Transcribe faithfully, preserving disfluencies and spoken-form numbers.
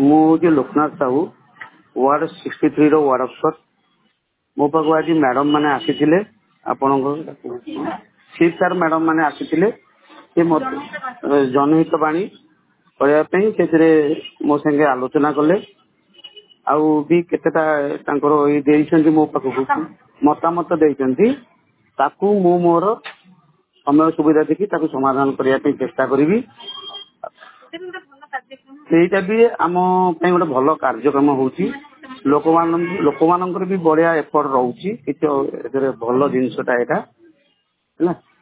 ମୁଁ ହଉଛି Loknath Sahu ward sixty three ର ୱାର୍ଡ ଅଫିସର। ମୋ ପାଖକୁ ଆଜି ମ୍ୟାଡମ ମାନେ ଆସିଥିଲେ, ଆପଣଙ୍କ ସିଟ୍ ସାର୍ ମ୍ୟାଡମ ମାନେ ଆସିଥିଲେ। ସେ ଜନହିତ ବାଣୀ କରିବା ପାଇଁ ସେଥିରେ ମୋ ସାଙ୍ଗେ ଆଲୋଚନା କଲେ, ଆଉ ବି କେତେଟା ତାଙ୍କର ଏଇ ଦେଇଛନ୍ତି ମୋ ପାଖକୁ ମତାମତ ଦେଇଛନ୍ତି। ତାକୁ ମୁଁ ମୋର ସମୟ ସୁବିଧା ଦେଖି ତାକୁ ସମାଧାନ କରିବା ପାଇଁ ଚେଷ୍ଟା କରିବି। ସେଇଟା ବି ଆମ ପାଇଁ ଗୋଟେ ଭଲ କାର୍ଯ୍ୟକ୍ରମ ହଉଛି। ଲୋକମାନ ଲୋକମାନଙ୍କର ବି ବଢିଆ ଏଫର୍ଟ ରହୁଛି, କିଛି ଏଥିରେ ଭଲ ଜିନିଷଟା ଏଇଟା ହେଲା।